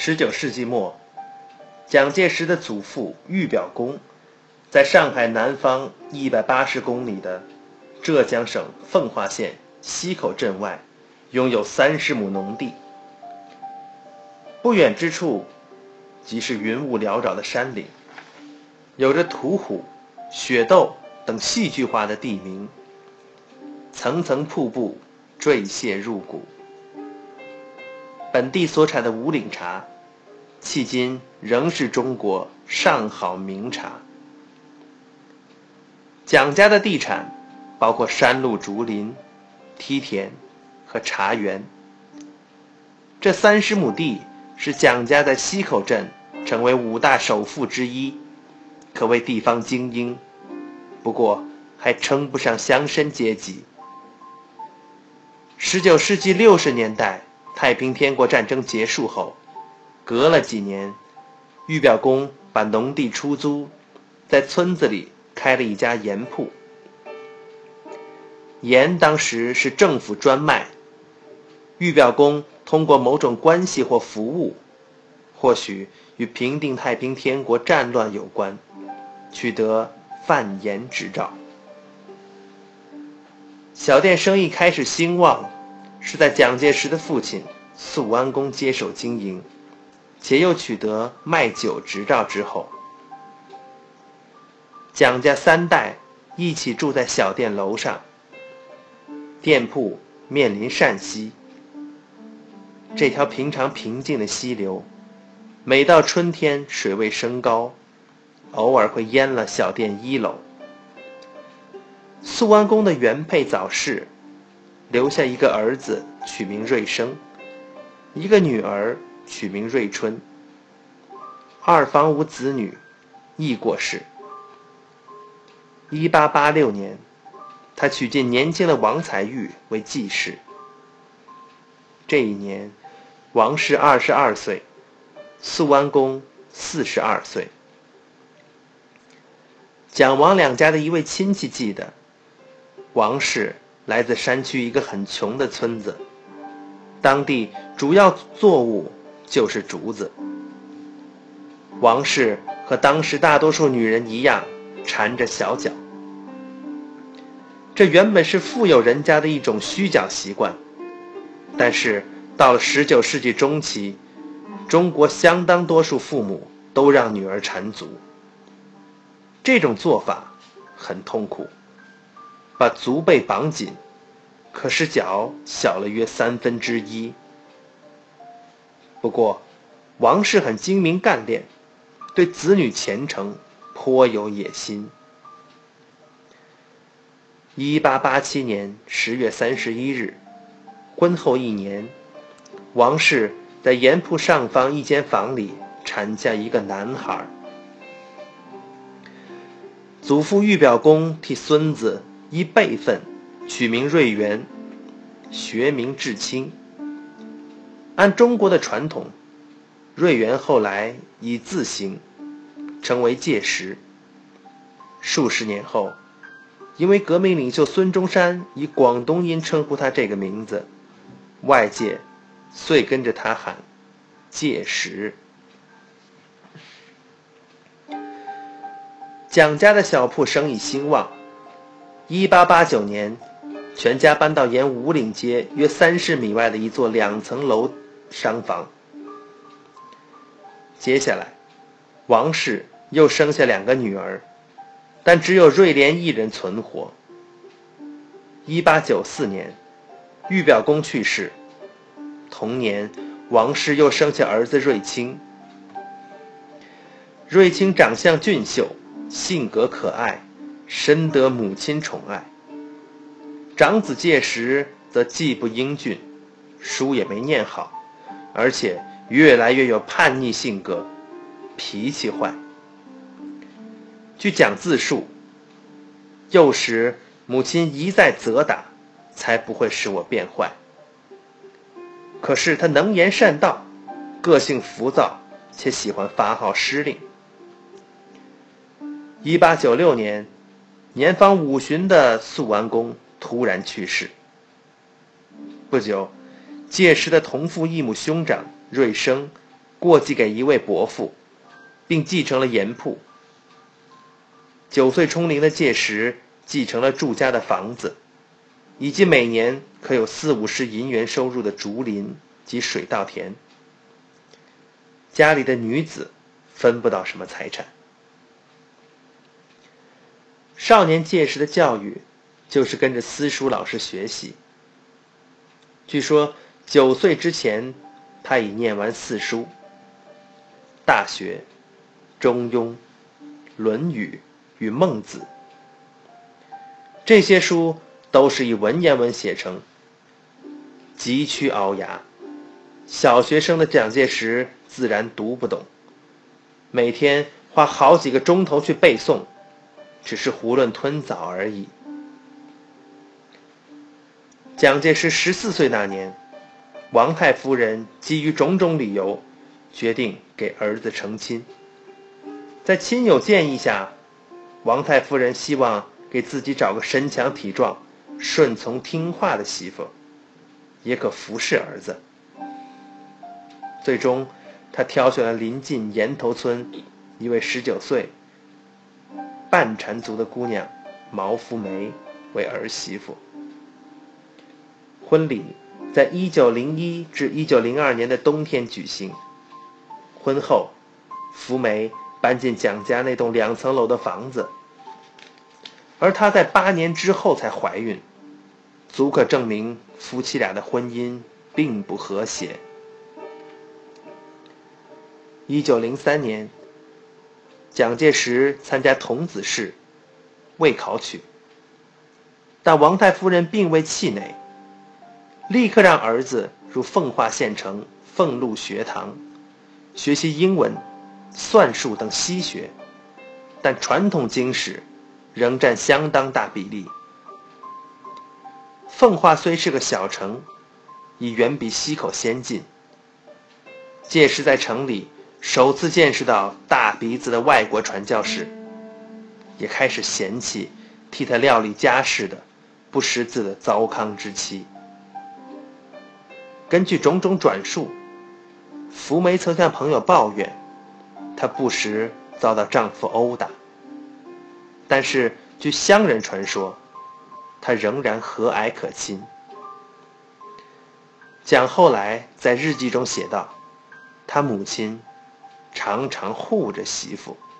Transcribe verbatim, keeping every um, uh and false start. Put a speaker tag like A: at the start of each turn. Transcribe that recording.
A: 十九世纪末，蒋介石的祖父玉表公在上海南方一百八十公里的浙江省奉化县溪口镇外拥有三十亩农地。不远之处即是云雾缭绕的山岭，有着屠虎、雪窦等戏剧化的地名，层层瀑布坠泻入谷。本地所产的五岭茶迄今仍是中国上好名茶。蒋家的地产包括山路竹林、梯田和茶园。这三十亩地使蒋家在溪口镇成为五大首富之一，可谓地方精英，不过还称不上乡绅阶级。十九世纪六十年代太平天国战争结束后，隔了几年，玉表公把农地出租，在村子里开了一家盐铺。盐当时是政府专卖，玉表公通过某种关系或服务，或许与平定太平天国战乱有关，取得贩盐执照。小店生意开始兴旺，是在蒋介石的父亲肃安公接手经营，且又取得卖酒执照之后。蒋家三代一起住在小店楼上，店铺面临善溪。这条平常平静的溪流，每到春天水位升高，偶尔会淹了小店一楼。肃安公的原配早逝，留下一个儿子取名瑞生，一个女儿取名瑞春。二房无子女，亦过世。一八八六年，他娶进年轻的王彩玉为继室。这一年，王氏二十二岁，肃安公四十二岁。蒋王两家的一位亲戚记得，王氏来自山区一个很穷的村子，当地主要作物就是竹子。王氏和当时大多数女人一样，缠着小脚。这原本是富有人家的一种虚脚习惯，但是到了十九世纪中期，中国相当多数父母都让女儿缠足。这种做法很痛苦，把足背绑紧，可使脚小了约三分之一。不过王氏很精明干练，对子女前程颇有野心。一八八七年十月三十一日，婚后一年，王氏在盐铺上方一间房里产下一个男孩。祖父玉表公替孙子依辈分取名瑞元，学名至清。按中国的传统，瑞元后来以字行，成为介石。数十年后，因为革命领袖孙中山以广东音称呼他这个名字，外界遂跟着他喊介石。蒋家的小铺生意兴旺。一八八九年，全家搬到沿五岭街约三十米外的一座两层楼商房。接下来，王氏又生下两个女儿，但只有瑞莲一人存活。一八九四年，玉表公去世，同年，王氏又生下儿子瑞清。瑞清长相俊秀，性格可爱，深得母亲宠爱。长子介石则既不英俊，书也没念好，而且越来越有叛逆性格，脾气坏。据蒋自述，幼时母亲一再责打，才不会使我变坏。可是他能言善道，个性浮躁，且喜欢发号施令。一八九六年，年方五旬的肃安公突然去世。不久，介石的同父异母兄长瑞生过继给一位伯父，并继承了盐铺。九岁冲龄的届时，继承了祝家的房子，以及每年可有四五十银元收入的竹林及水稻田。家里的女子分不到什么财产。少年届时的教育就是跟着私塾老师学习。据说九岁之前，他已念完四书：《大学》、《中庸》、《论语》与《孟子》。这些书都是以文言文写成，急趋熬牙。小学生的蒋介石自然读不懂，每天花好几个钟头去背诵，只是囫囵吞枣而已。蒋介石十四岁那年，王太夫人基于种种理由，决定给儿子成亲。在亲友建议下，王太夫人希望给自己找个身强体壮、顺从听话的媳妇，也可服侍儿子。最终，他挑选了临近岩头村一位十九岁半缠族的姑娘毛福梅为儿媳妇。婚礼在一九零一至一九零二年的冬天举行。婚后，福梅搬进蒋家那栋两层楼的房子，而她在八年之后才怀孕，足可证明夫妻俩的婚姻并不和谐。一九零三年，蒋介石参加童子试，未考取，但王太夫人并未气馁，立刻让儿子入奉化县城俸禄学堂学习英文、算术等西学，但传统经史仍占相当大比例。奉化虽是个小城，已远比溪口先进。届时在城里首次见识到大鼻子的外国传教士，也开始嫌弃替他料理家事的不识字的糟糠之妻。根据种种转述，福梅曾向朋友抱怨，她不时遭到丈夫殴打，但是据乡人传说，她仍然和蔼可亲。蒋后来在日记中写道，他母亲常常护着媳妇，